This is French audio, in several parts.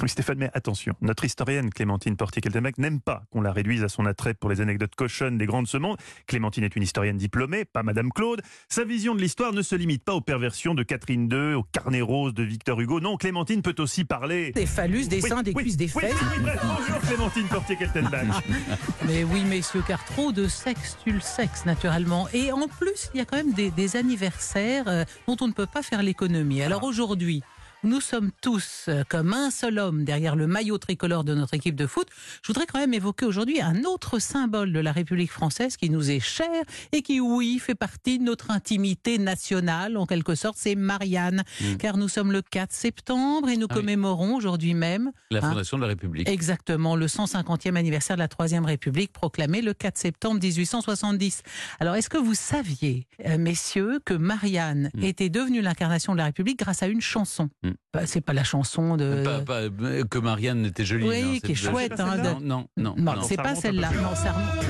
Oui, Stéphane, mais attention, notre historienne Clémentine Portier-Keltenbach n'aime pas qu'on la réduise à son attrait pour les anecdotes cochonnes des grandes semondes. Clémentine est une historienne diplômée, pas Madame Claude. Sa vision de l'histoire ne se limite pas aux perversions de Catherine II, aux carnets roses de Victor Hugo. Non, Clémentine peut aussi parler... Des phallus, des seins, des cuisses, des fesses. Bref, bonjour Clémentine Portier-Keltenbach. Mais oui, messieurs, car trop de sexe tue le sexe, naturellement. Et en plus, il y a quand même des anniversaires dont on ne peut pas faire l'économie. Alors aujourd'hui, nous sommes tous comme un seul homme derrière le maillot tricolore de notre équipe de foot. Je voudrais quand même évoquer aujourd'hui un autre symbole de la République française qui nous est cher et qui, oui, fait partie de notre intimité nationale, en quelque sorte, c'est Marianne. Car nous sommes le 4 septembre et nous commémorons aujourd'hui même... La fondation de la République. Exactement, le 150e anniversaire de la Troisième République, proclamé le 4 septembre 1870. Alors, est-ce que vous saviez, messieurs, que Marianne était devenue l'incarnation de la République grâce à une chanson ? C'est pas la chanson de... que Marianne était jolie. Oui, non, qui est chouette. Non, c'est pas celle-là. Non, ça remonte.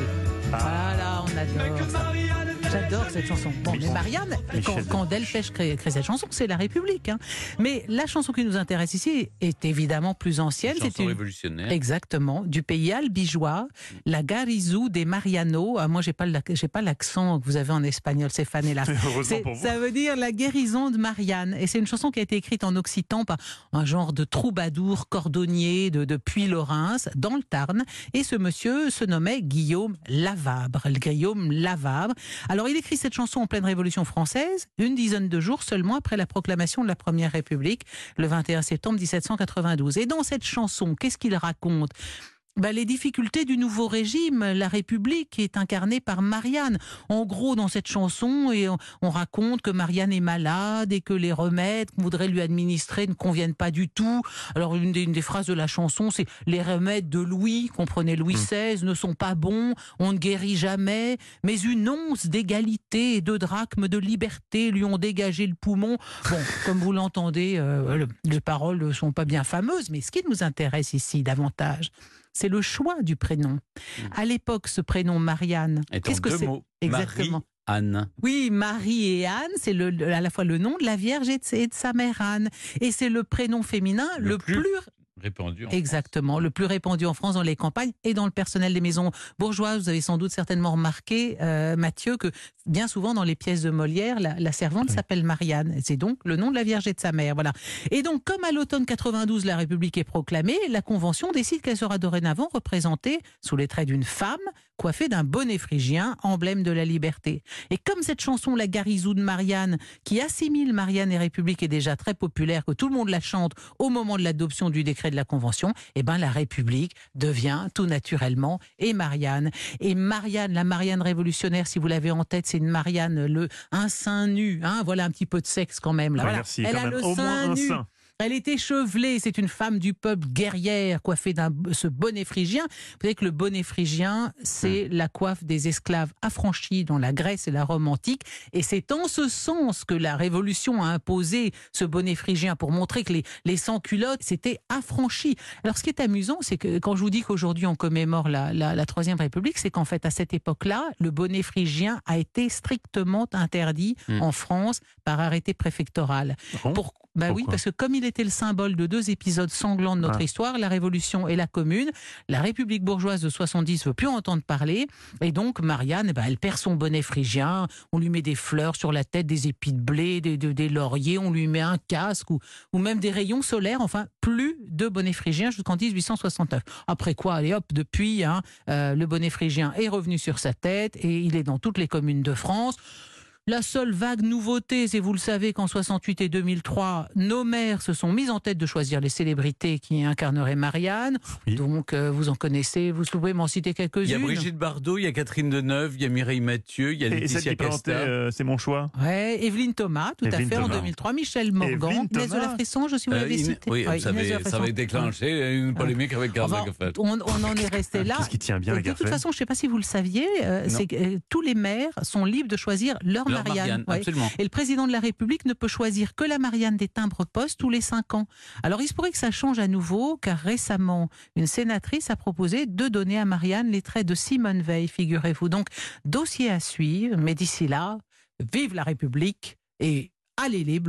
Voilà, on adore ça. J'adore cette chanson. Bon, mais Marianne, quand Delpech crée cette chanson, c'est la République. Hein. Mais la chanson qui nous intéresse ici est évidemment plus ancienne. Une chanson révolutionnaire. Exactement. Du pays albigeois, la Garizou des Mariano. Moi, j'ai pas l'accent que vous avez en espagnol, Stéphane est là. Ça veut dire la guérison de Marianne. Et c'est une chanson qui a été écrite en occitan par un genre de troubadour cordonnier de Puy-Laurens, dans le Tarn. Et ce monsieur se nommait Guillaume Lavabre. Guillaume Lavabre. Alors, il écrit cette chanson en pleine Révolution française, une dizaine de jours seulement après la proclamation de la Première République, le 21 septembre 1792. Et dans cette chanson, qu'est-ce qu'il raconte ? Les difficultés du nouveau régime, la République est incarnée par Marianne. En gros, dans cette chanson, on raconte que Marianne est malade et que les remèdes qu'on voudrait lui administrer ne conviennent pas du tout. Alors, une des phrases de la chanson, c'est « Les remèdes de Louis, comprenez Louis XVI, ne sont pas bons, on ne guérit jamais, mais une once d'égalité et de drachmes de liberté lui ont dégagé le poumon. » Bon, comme vous l'entendez, les paroles ne sont pas bien fameuses, mais ce qui nous intéresse ici davantage, c'est le choix du prénom. À l'époque, ce prénom Marianne, qu'est-ce que c'est exactement ? Anne. Oui, Marie et Anne, c'est à la fois le nom de la Vierge et de sa mère Anne. Et c'est le prénom féminin le plus répandu en Exactement, le plus répandu en France dans les campagnes et dans le personnel des maisons bourgeoises. Vous avez sans doute certainement remarqué, Mathieu, que bien souvent dans les pièces de Molière, la servante s'appelle Marianne. C'est donc le nom de la Vierge et de sa mère. Voilà. Et donc, comme à l'automne 92, la République est proclamée, la Convention décide qu'elle sera dorénavant représentée sous les traits d'une femme coiffée d'un bonnet phrygien, emblème de la liberté. Et comme cette chanson, La Garizou de Marianne, qui assimile Marianne et République, est déjà très populaire, que tout le monde la chante au moment de l'adoption du décret de la Convention, la République devient tout naturellement et Marianne. Et Marianne, la Marianne révolutionnaire, si vous l'avez en tête, c'est une Marianne, un sein nu, voilà un petit peu de sexe quand même. Là, voilà. Merci, elle quand a même. le Au sein moins nu. un sein. Elle est échevelée, c'est une femme du peuple guerrière coiffée ce bonnet phrygien. Vous savez que le bonnet phrygien, c'est la coiffe des esclaves affranchis dans la Grèce et la Rome antique. Et c'est en ce sens que la Révolution a imposé ce bonnet phrygien pour montrer que les sans-culottes s'étaient affranchis. Alors ce qui est amusant, c'est que quand je vous dis qu'aujourd'hui on commémore la Troisième République, c'est qu'en fait à cette époque-là, le bonnet phrygien a été strictement interdit en France par arrêté préfectoral. Oui, parce que comme il était le symbole de deux épisodes sanglants de notre histoire, la Révolution et la Commune, la République bourgeoise de 70 ne veut plus entendre parler, et donc Marianne, elle perd son bonnet phrygien, on lui met des fleurs sur la tête, des épis de blé, des lauriers, on lui met un casque, ou même des rayons solaires, enfin, plus de bonnet phrygien jusqu'en 1869. Après quoi, allez hop, depuis, le bonnet phrygien est revenu sur sa tête, et il est dans toutes les communes de France. La seule vague nouveauté, c'est, vous le savez, qu'en 68 et 2003, nos maires se sont mis en tête de choisir les célébrités qui incarneraient Marianne. Oui. Donc, vous en connaissez, vous pouvez m'en citer quelques-unes. Il y a Brigitte Bardot, il y a Catherine Deneuve, il y a Mireille Mathieu, il y a Laetitia Casta. C'est mon choix. Ouais, Evelyne Thomas, tout à fait, en 2003. Michel Morgan, Inès de la Fresson, je sais vous l'avez cité. Oui, ça avait déclenché une polémique avec Karl Lagerfeld. On en est resté là. Qu'est-ce qui tient bien Lagerfeld ? De toute façon, je ne sais pas si vous le saviez, c'est que tous les maires sont libres de choisir leur Marianne. Absolument. Et le président de la République ne peut choisir que la Marianne des timbres-poste tous les 5 ans. Alors il se pourrait que ça change à nouveau, car récemment, une sénatrice a proposé de donner à Marianne les traits de Simone Veil, figurez-vous. Donc, dossier à suivre, mais d'ici là, vive la République et allez les Bleus.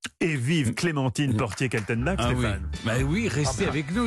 Et vive Clémentine Portier-Kaltenbach, Ah oui. Stéphane. Bah oui, restez avec nous.